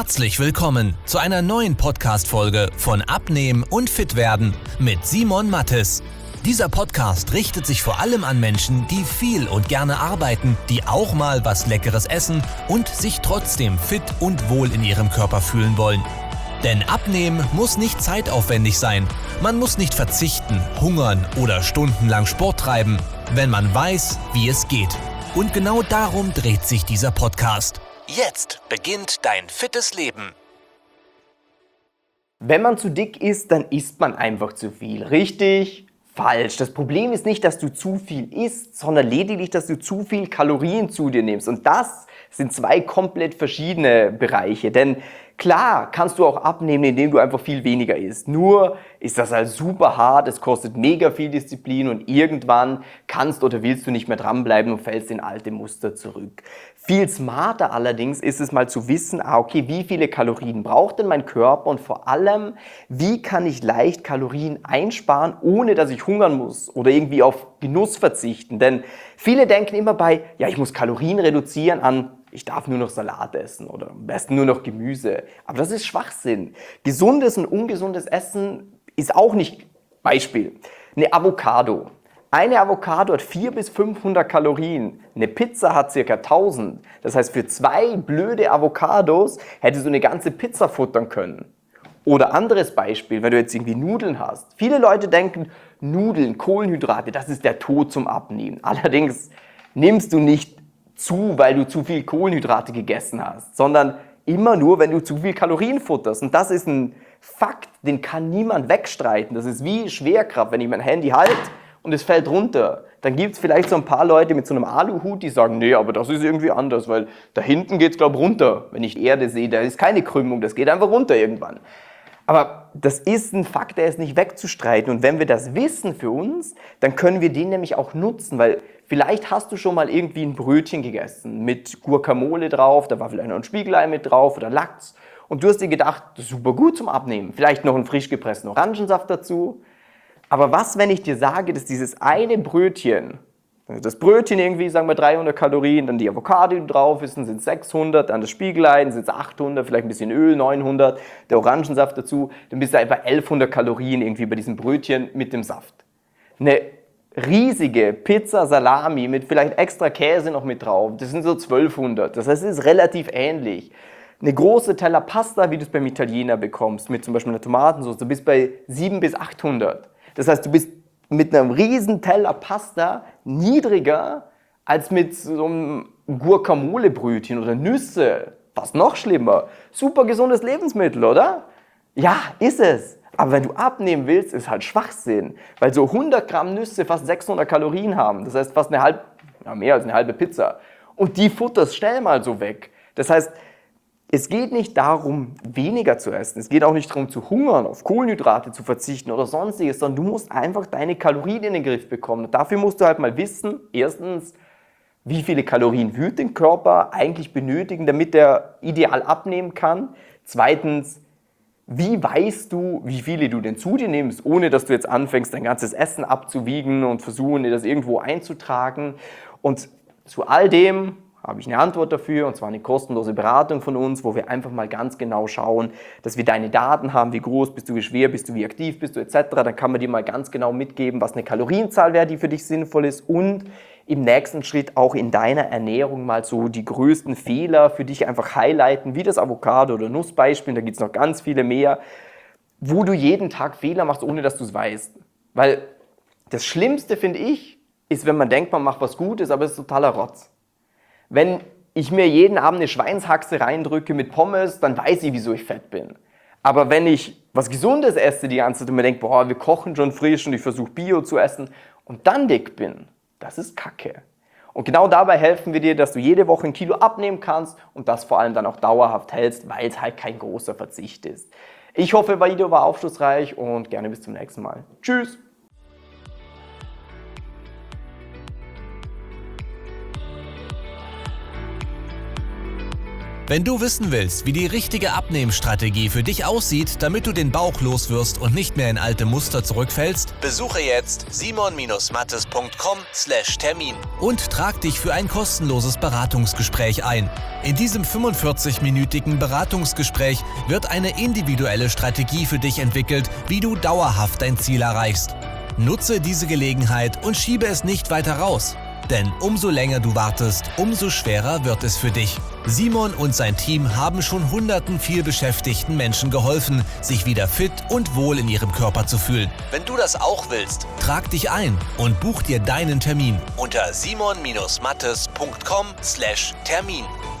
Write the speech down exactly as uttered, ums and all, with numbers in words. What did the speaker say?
Herzlich willkommen zu einer neuen Podcast-Folge von Abnehmen und Fitwerden mit Simon Mattes. Dieser Podcast richtet sich vor allem an Menschen, die viel und gerne arbeiten, die auch mal was Leckeres essen und sich trotzdem fit und wohl in ihrem Körper fühlen wollen. Denn Abnehmen muss nicht zeitaufwendig sein. Man muss nicht verzichten, hungern oder stundenlang Sport treiben, wenn man weiß, wie es geht. Und genau darum dreht sich dieser Podcast. Jetzt beginnt dein fittes Leben. Wenn man zu dick ist, dann isst man einfach zu viel. Richtig? Falsch. Das Problem ist nicht, dass du zu viel isst, sondern lediglich, dass du zu viel Kalorien zu dir nimmst. Und das sind zwei komplett verschiedene Bereiche. Denn klar kannst du auch abnehmen, indem du einfach viel weniger isst. Nur ist das halt super hart, es kostet mega viel Disziplin und irgendwann kannst oder willst du nicht mehr dranbleiben und fällst in alte Muster zurück. Viel smarter allerdings ist es mal zu wissen, ah, okay, wie viele Kalorien braucht denn mein Körper und vor allem, wie kann ich leicht Kalorien einsparen, ohne dass ich hungern muss oder irgendwie auf Genuss verzichten. Denn viele denken immer bei, ja, ich muss Kalorien reduzieren an, ich darf nur noch Salat essen oder am besten nur noch Gemüse. Aber das ist Schwachsinn. Gesundes und ungesundes Essen ist auch nicht, Beispiel, eine Avocado. Eine Avocado hat vierhundert bis fünfhundert Kalorien. Eine Pizza hat ca. tausend. Das heißt, für zwei blöde Avocados hättest du eine ganze Pizza futtern können. Oder anderes Beispiel, wenn du jetzt irgendwie Nudeln hast. Viele Leute denken, Nudeln, Kohlenhydrate, das ist der Tod zum Abnehmen. Allerdings nimmst du nicht zu, weil du zu viel Kohlenhydrate gegessen hast, sondern immer nur, wenn du zu viel Kalorien futterst. Und das ist ein Fakt, den kann niemand wegstreiten. Das ist wie Schwerkraft, wenn ich mein Handy halte und es fällt runter. Dann gibt es vielleicht so ein paar Leute mit so einem Aluhut, die sagen, nee, aber das ist irgendwie anders, weil da hinten geht es, glaube ich, runter. Wenn ich die Erde sehe, da ist keine Krümmung, das geht einfach runter irgendwann. Aber das ist ein Fakt, der ist nicht wegzustreiten. Und wenn wir das wissen für uns, dann können wir den nämlich auch nutzen, weil vielleicht hast du schon mal irgendwie ein Brötchen gegessen mit Guacamole drauf, da war vielleicht noch ein Spiegelei mit drauf oder Lachs. Und du hast dir gedacht, das ist super gut zum Abnehmen. Vielleicht noch einen frisch gepressten Orangensaft dazu. Aber was, wenn ich dir sage, dass dieses eine Brötchen, das Brötchen irgendwie, sagen wir dreihundert Kalorien, dann die Avocado, die drauf ist, dann sind es sechshundert, dann das Spiegelei, dann sind es achthundert, vielleicht ein bisschen Öl, neunhundert, der Orangensaft dazu, dann bist du etwa elfhundert Kalorien irgendwie bei diesem Brötchen mit dem Saft. Eine riesige Pizza Salami mit vielleicht extra Käse noch mit drauf, das sind so zwölfhundert, das heißt, es ist relativ ähnlich. Eine große Teller Pasta, wie du es beim Italiener bekommst, mit zum Beispiel einer Tomatensauce, du bist bei siebenhundert bis achthundert. Das heißt, du bist mit einem riesen Teller Pasta niedriger als mit so einem Guacamole-Brötchen oder Nüsse. Was noch schlimmer. Super gesundes Lebensmittel, oder? Ja, ist es. Aber wenn du abnehmen willst, ist halt Schwachsinn. Weil so hundert Gramm Nüsse fast sechshundert Kalorien haben. Das heißt fast eine halbe, ja, mehr als eine halbe Pizza. Und die futterst schnell mal so weg. Das heißt, es geht nicht darum, weniger zu essen. Es geht auch nicht darum, zu hungern, auf Kohlenhydrate zu verzichten oder sonstiges, sondern du musst einfach deine Kalorien in den Griff bekommen. Und dafür musst du halt mal wissen, erstens, wie viele Kalorien wird dein Körper eigentlich benötigen, damit er ideal abnehmen kann. Zweitens, wie weißt du, wie viele du denn zu dir nimmst, ohne dass du jetzt anfängst, dein ganzes Essen abzuwiegen und versuchen, dir das irgendwo einzutragen. Und zu all dem habe ich eine Antwort dafür, und zwar eine kostenlose Beratung von uns, wo wir einfach mal ganz genau schauen, dass wir deine Daten haben, wie groß bist du, wie schwer bist du, wie aktiv bist du et cetera. Dann kann man dir mal ganz genau mitgeben, was eine Kalorienzahl wäre, die für dich sinnvoll ist, und im nächsten Schritt auch in deiner Ernährung mal so die größten Fehler für dich einfach highlighten, wie das Avocado- oder Nussbeispiel, da gibt es noch ganz viele mehr, wo du jeden Tag Fehler machst, ohne dass du es weißt. Weil das Schlimmste, finde ich, ist, wenn man denkt, man macht was Gutes, aber es ist totaler Rotz. Wenn ich mir jeden Abend eine Schweinshaxe reindrücke mit Pommes, dann weiß ich, wieso ich fett bin. Aber wenn ich was Gesundes esse die ganze Zeit und mir denke, boah, wir kochen schon frisch und ich versuche Bio zu essen und dann dick bin, das ist Kacke. Und genau dabei helfen wir dir, dass du jede Woche ein Kilo abnehmen kannst und das vor allem dann auch dauerhaft hältst, weil es halt kein großer Verzicht ist. Ich hoffe, das Video war aufschlussreich und gerne bis zum nächsten Mal. Tschüss! Wenn du wissen willst, wie die richtige Abnehmstrategie für dich aussieht, damit du den Bauch loswirst und nicht mehr in alte Muster zurückfällst, besuche jetzt simon mattes punkt com slash Termin und trag dich für ein kostenloses Beratungsgespräch ein. In diesem fünfundvierzig-minütigen Beratungsgespräch wird eine individuelle Strategie für dich entwickelt, wie du dauerhaft dein Ziel erreichst. Nutze diese Gelegenheit und schiebe es nicht weiter raus. Denn umso länger du wartest, umso schwerer wird es für dich. Simon und sein Team haben schon hunderten vielbeschäftigten Menschen geholfen, sich wieder fit und wohl in ihrem Körper zu fühlen. Wenn du das auch willst, trag dich ein und buch dir deinen Termin unter simon mattes punkt com slash Termin.